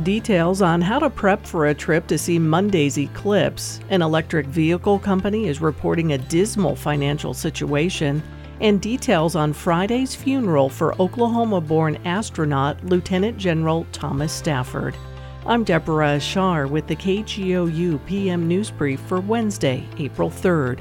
details on how to prep for a trip to see Monday's eclipse. An electric vehicle company is reporting a dismal financial situation, and details on Friday's funeral for Oklahoma-born astronaut Lieutenant General Thomas Stafford. I'm Deborah Ashar with the KGOU PM News Brief for Wednesday, April 3rd.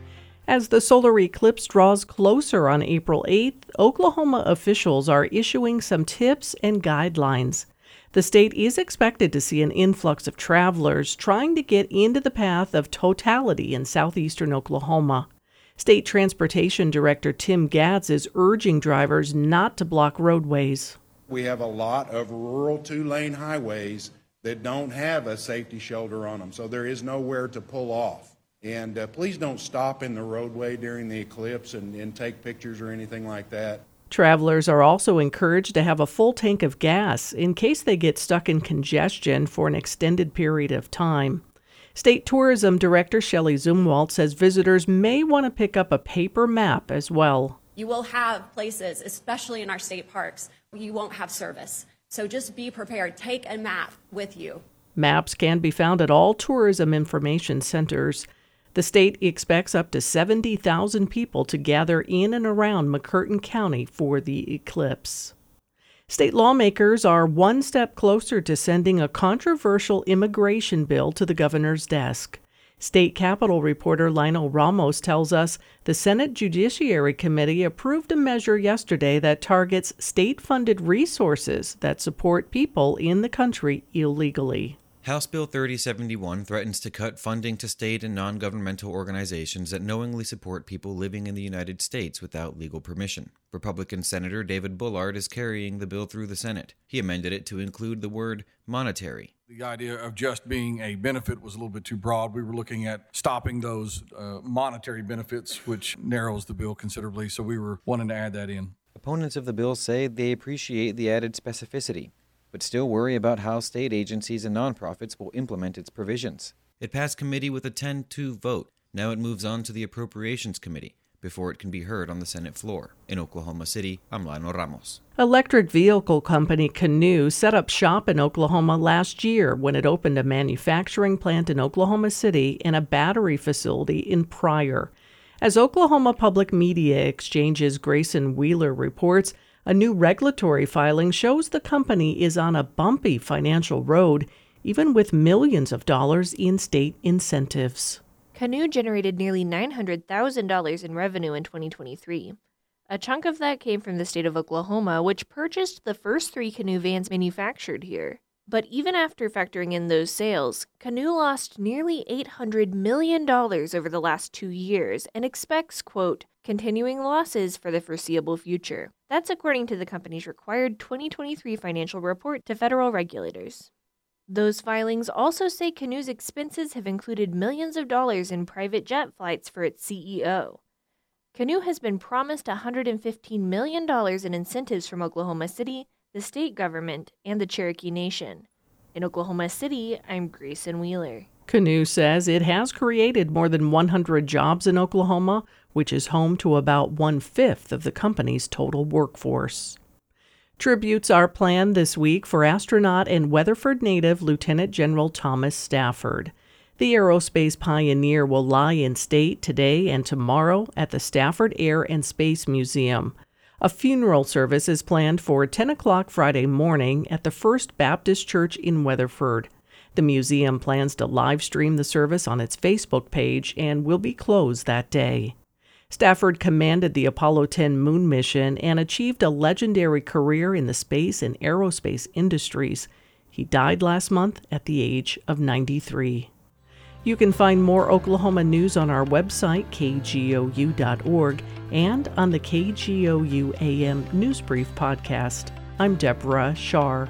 As the solar eclipse draws closer on April 8th, Oklahoma officials are issuing some tips and guidelines. The state is expected to see an influx of travelers trying to get into the path of totality in southeastern Oklahoma. State Transportation Director Tim Gatz is urging drivers not to block roadways. We have a lot of rural two-lane highways that don't have a safety shoulder on them, so there is nowhere to pull off. And please don't stop in the roadway during the eclipse and take pictures or anything like that. Travelers are also encouraged to have a full tank of gas in case they get stuck in congestion for an extended period of time. State Tourism Director Shelley Zumwalt says visitors may want to pick up a paper map as well. You will have places, especially in our state parks, where you won't have service. So just be prepared. Take a map with you. Maps can be found at all tourism information centers. The state expects up to 70,000 people to gather in and around McCurtain County for the eclipse. State lawmakers are one step closer to sending a controversial immigration bill to the governor's desk. State Capitol reporter Lionel Ramos tells us the Senate Judiciary Committee approved a measure yesterday that targets state-funded resources that support people in the country illegally. House Bill 3071 threatens to cut funding to state and non-governmental organizations that knowingly support people living in the United States without legal permission. Republican Senator David Bullard is carrying the bill through the Senate. He amended it to include the word monetary. The idea of just being a benefit was a little bit too broad. We were looking at stopping those monetary benefits, which narrows the bill considerably, so we were wanting to add that in. Opponents of the bill say they appreciate the added specificity, but still worry about how state agencies and nonprofits will implement its provisions. It passed committee with a 10-2 vote. Now it moves on to the Appropriations Committee before it can be heard on the Senate floor. In Oklahoma City, I'm Lionel Ramos. Electric vehicle company Canoo set up shop in Oklahoma last year when it opened a manufacturing plant in Oklahoma City and a battery facility in Pryor. As Oklahoma Public Media Exchange's Grayson Wheeler reports, a new regulatory filing shows the company is on a bumpy financial road, even with millions of dollars in state incentives. Canoo generated nearly $900,000 in revenue in 2023. A chunk of that came from the state of Oklahoma, which purchased the first 3 Canoo vans manufactured here. But even after factoring in those sales, Canoo lost nearly $800 million over the last 2 years and expects, quote, continuing losses for the foreseeable future. That's according to the company's required 2023 financial report to federal regulators. Those filings also say Canoo's expenses have included millions of dollars in private jet flights for its CEO. Canoo has been promised $115 million in incentives from Oklahoma City, the state government, and the Cherokee Nation. In Oklahoma City, I'm Grayson Wheeler. Canoo says it has created more than 100 jobs in Oklahoma, which is home to about 1/5 of the company's total workforce. Tributes are planned this week for astronaut and Weatherford native Lieutenant General Thomas Stafford. The aerospace pioneer will lie in state today and tomorrow at the Stafford Air and Space Museum. A funeral service is planned for 10 o'clock Friday morning at the First Baptist Church in Weatherford. The museum plans to live stream the service on its Facebook page and will be closed that day. Stafford commanded the Apollo 10 moon mission and achieved a legendary career in the space and aerospace industries. He died last month at the age of 93. You can find more Oklahoma news on our website, kgou.org, and on the KGOU AM News Brief podcast. I'm Deborah Shar.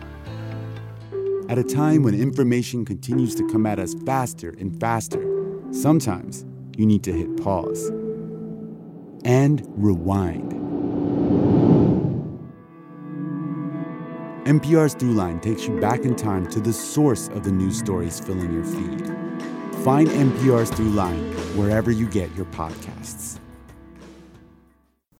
At a time when information continues to come at us faster and faster, sometimes you need to hit pause and rewind. NPR's Throughline takes you back in time to the source of the news stories filling your feed. Find NPR's Throughline wherever you get your podcasts.